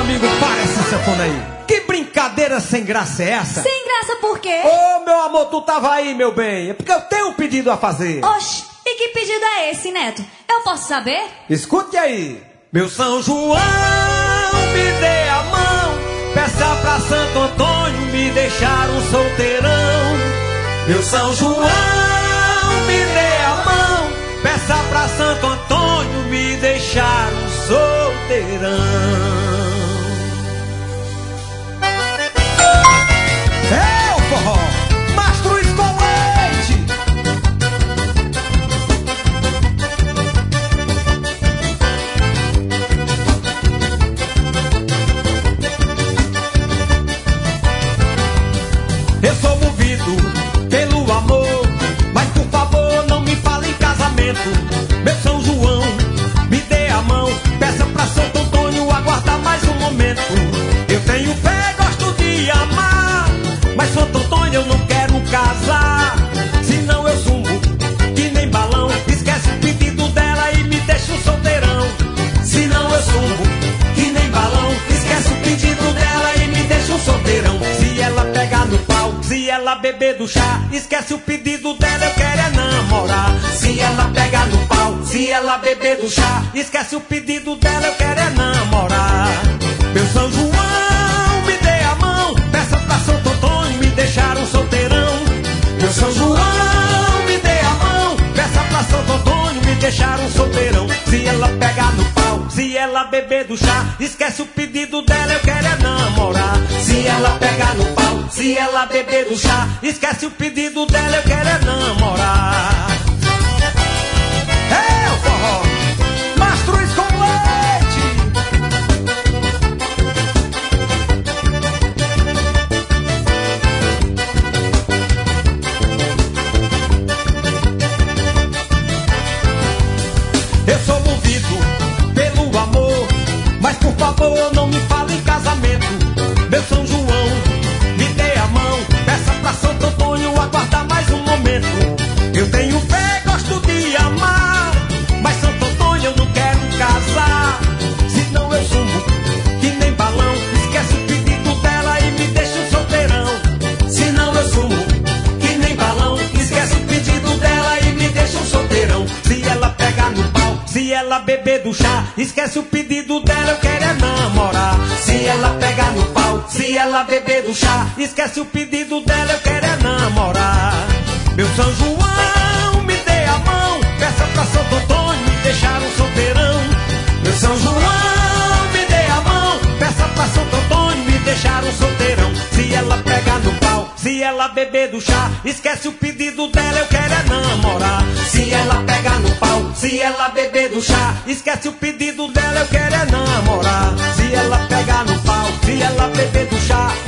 amigo, para essa sanfona aí. Que brincadeira sem graça é essa? Sem graça por quê? Ô, meu amor, tu tava aí, meu bem. É porque eu tenho um pedido a fazer. Oxi, e que pedido é esse, Neto? Eu posso saber? Escute aí. Meu São João, me dê a mão. Peça pra Santo Antônio me deixar um solteirão. Meu São João, me dê a mão. Peça pra Santo Antônio me deixar um solteirão. É o forró, Mastruz com leite. Eu sou movido pelo amor, mas por favor não me fale em casamento. Meu São João, me dê a mão. Peça pra Santo Antônio aguardar mais um momento. Eu tenho fé, gosto de amar, mas Santo Antônio eu não quero casar. Senão eu sumo que nem balão. Esquece o pedido dela e me deixa um solteirão. Senão eu sumo que nem balão. Esquece o pedido dela e me deixa um solteirão. Se ela pegar no pau, se ela beber do chá, esquece o pedido dela, eu quero é namorar. Se ela pegar no pau, se ela beber do chá, esquece o pedido dela, eu quero é namorar. Meu São João, me dê a mão. Peça pra Santo Antônio me deixar um solteirão. Meu São João, me dê a mão. Peça pra Santo Antônio me deixar um solteirão. Se ela pegar no pau, se ela beber do chá, esquece o pedido dela, eu quero é namorar. Se ela pegar no pau, se ela beber do chá, esquece o pedido dela, eu quero é namorar. É o forró, Mastruz com leite. Eu sou movido pelo amor, mas por favor não me fale em casamento. Meu São João, me dê a mão. Peça pra Santo Antônio aguardar mais um momento. Eu tenho fé, gosto de amar, mas Santo Antônio eu não quero casar. Senão eu sumo que nem balão. Esquece o pedido dela e me deixa um solteirão. Senão eu sumo que nem balão. Esquece o pedido dela e me deixa um solteirão. Se ela pegar no pau, se ela beber do chá, esquece o pedido dela, eu quero é namorar. Se ela pegar no pau, se ela beber do chá, esquece o pedido dela, eu quero é namorar. Meu São João, me dê a mão. Peça pra Santo Antônio me deixar um solteirão. Meu São João, me dê a mão. Peça pra Santo Antônio me deixar um solteirão. Se ela pegar no pau, se ela beber do chá, esquece o pedido dela, eu quero é namorar. Se ela pegar no pau, se ela beber do chá, esquece o pedido dela, eu quero é namorar. Se ela pegar no pau, se ela beber do chá,